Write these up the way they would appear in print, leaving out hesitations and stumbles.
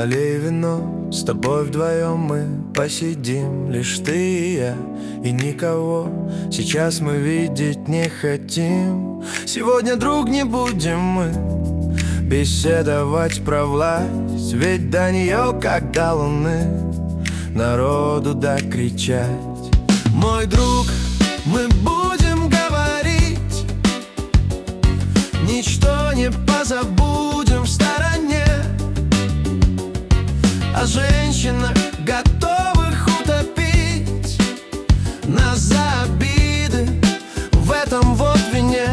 налей вино, с тобой вдвоем мы посидим. Лишь ты и я, и никого сейчас мы видеть не хотим. Сегодня, друг, не будем мы беседовать про власть, ведь до нее, как до луны, народу докричать. Мой друг, мы будем говорить, ничто не позабудем в стороне, о женщинах, готовых утопить нас за обиды в этом вот вине.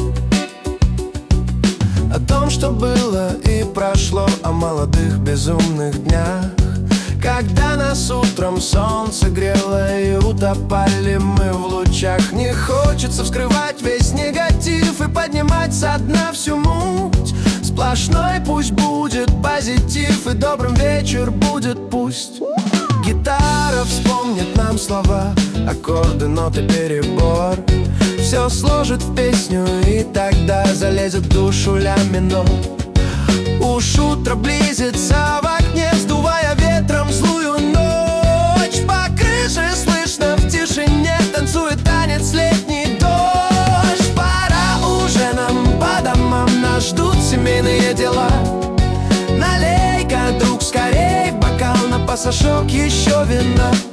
О том, что было и прошло, о молодых безумных днях, когда нас утром солнце грело и утопали мы в лучах. Не хочется вскрывать весь негатив и поднимать со дна всю муть. Сплошной пусть будет позитив, и добрым вечер будет пусть. Гитара вспомнит нам слова, аккорды, ноты, перебор, все сложит в песню, и тогда залезет в душу ля минор. Уж утро близится в окне, сдувая ветром злую ночь. По крыше слышно в тишине танцует танец летний дождь. Пора уже нам по домам, нас ждут семейные дела. Налей-ка, друг, скорей в бокал, на пасашок еще вина.